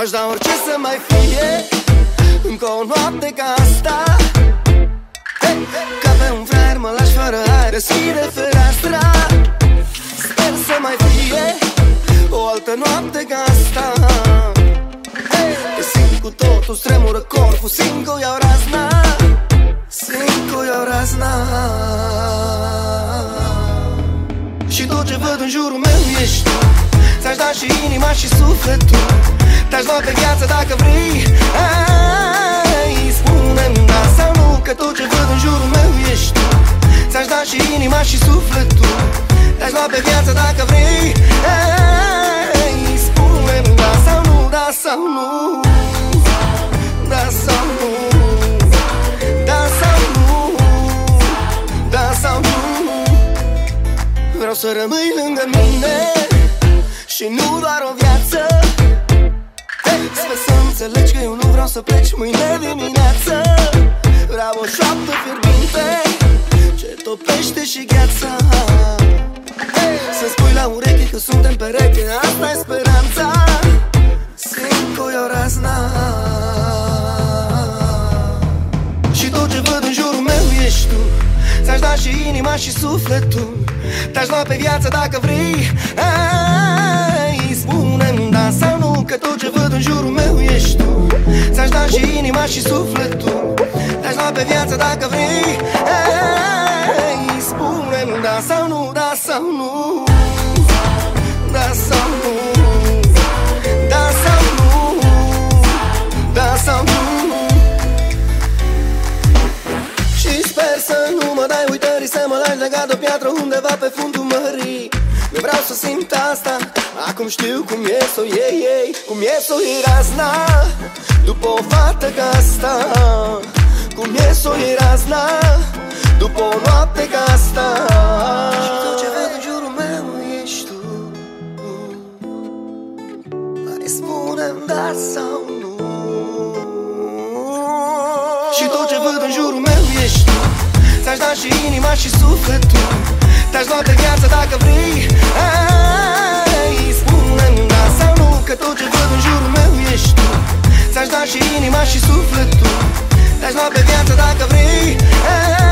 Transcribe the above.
Aș da orice să mai fie încă o noapte ca asta. Ca pe un fraier mă lași fără aer, deschide fereastra. Sper să mai fie o altă noapte ca asta. Te simt cu totul, stremură corpul, simt că o iau razna, simt că o iau razna. Și tot ce văd în jurul meu ești tu. Ți-aș da și inima și sufletul, te-aș lua pe viață dacă vrei. Hai, spune-mi da sau nu, că tot ce văd în jurul meu ești tu. Ți-aș da și inima și sufletul, te-aș lua pe viață dacă vrei. Hai, spune-mi da sau nu, da sau nu, da sau nu, da sau nu, da sau nu. Vreau să rămâi lângă mine și nu doar o viață. Sper să înțelegi că eu nu vreau să pleci mâine dimineață. Vreau o șoaptă fierbinte ce topește și gheața. Să spui la ureche că suntem pereche, asta e speranța. Simt că o iau razna. Și tot ce văd în jurul meu ești tu. Ți-aș da și inima și sufletul, te-aș lua pe viață dacă vrei. Hai, spune-mi da sau nu, că tot ce văd în jurul meu ești tu. Ți-aș da și inima și sufletul, te-aș lua pe viață dacă vrei. Hai, spune-mi da sau nu, da sau nu, da sau nu, da sau nu, da sau nu. Și sper să nu mă dai uitării, să mă lași legat de o piatră undeva pe fundul mării. Eu vreau să simt asta, acum știu cum e să o iei, cum e să o iei razna după o fată ca asta. Cum e să o iei razna după o noapte ca asta. Și tot ce văd în jurul meu ești tu. Hai, spune-mi da sau nu. Și tot ce văd în jurul meu ești tu. Ți-aș da și inima și sufletul, te-aș lua pe viață dacă vrei. Hai, spune-mi da sau nu, că tot ce văd în jurul meu ești tu. Ți-aș da și inima și sufletul, te-aș lua pe viață dacă vrei.